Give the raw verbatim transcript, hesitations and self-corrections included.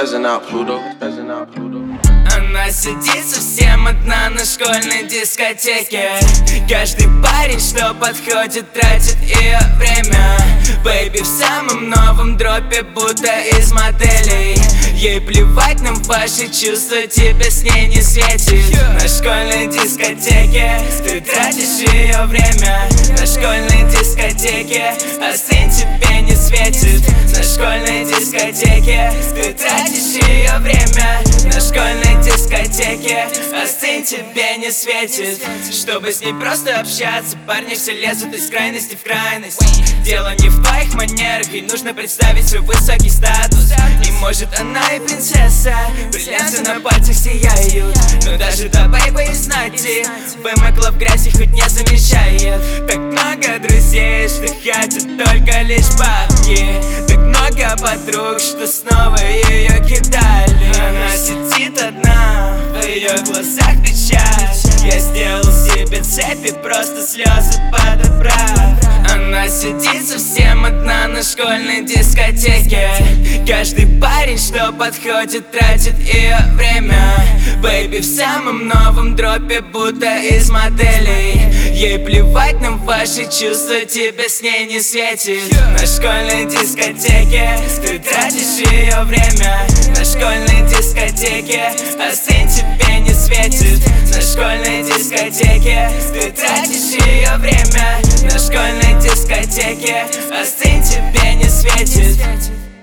Spazzing out Pluto, spazzing out Pluto. Она сидит совсем одна на школьной дискотеке. Каждый парень, что подходит, тратит ее время. Бэйби в самом новом дропе, будто из моделей. Ей плевать на ваши чувства, тебе с ней не светит. На школьной дискотеке ты тратишь ее время. На школьной дискотеке остынь, тебе не светит. На школьной дискотеке ты тратишь ее время. На школьной дискотеке остынь, тебе не светит. Чтобы с ней просто общаться, парни все лезут из крайности в крайность. Дело не в твоих манерах, ей нужно представить свой высокий статус. И может она и принцесса, бриллианты на пальцах сияют. Но даже до бэйба из знати вымокла в грязь и хоть не замечает. Так много друзей, что хотят только лишь бабки. Так много подруг, что снова ее кидали. Она сидит одна, в ее глазах печаль. Я сделал себе цепи, просто слезы подобрав. Она сидит совсем одна на школьной дискотеке. Каждый парень, что подходит, тратит ее время. Бэйби в самом новом дропе, будто из моделей. Ей плевать на ваши чувства, тебе с ней не светит. На школьной дискотеке ты тратишь ее время. На школьной дискотеке остынь, тебе не светит. На школьной дискотеке ты тратишь ее время. На школьной дискотеке остынь, тебе не светит.